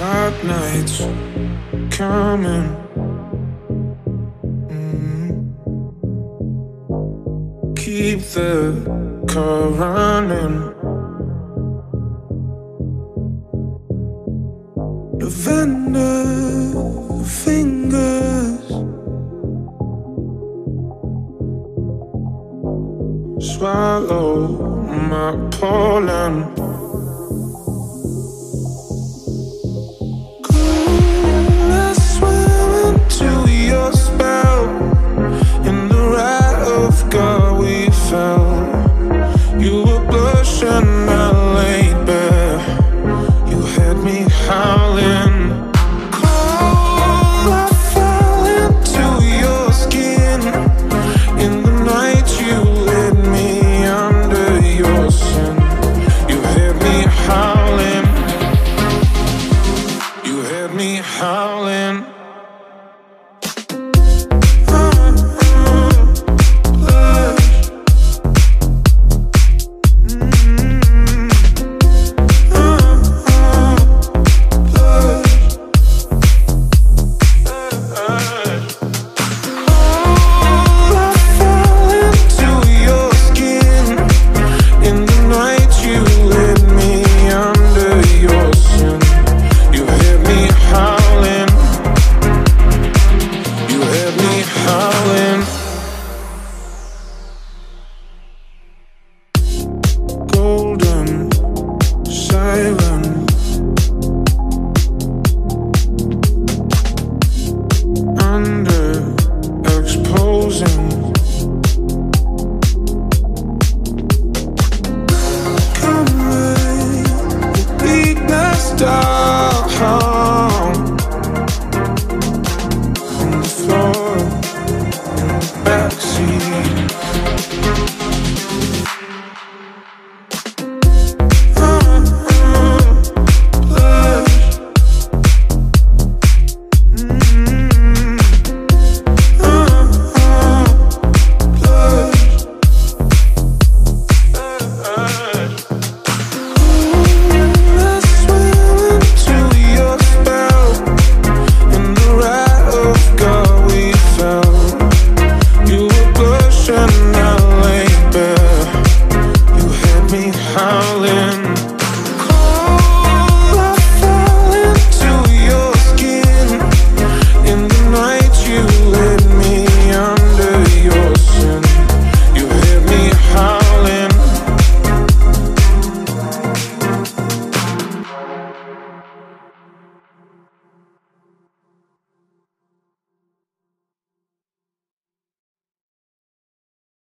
Dark nights coming. Keep the car running. Lavender fingers swallow my pollen. You were blushing, I laid bare. You had me howling. Cold, I fell into your skin. In the night you led me under your sin. You had me howling. You had me howling. Golden siren, under exposing. Come away, weakness.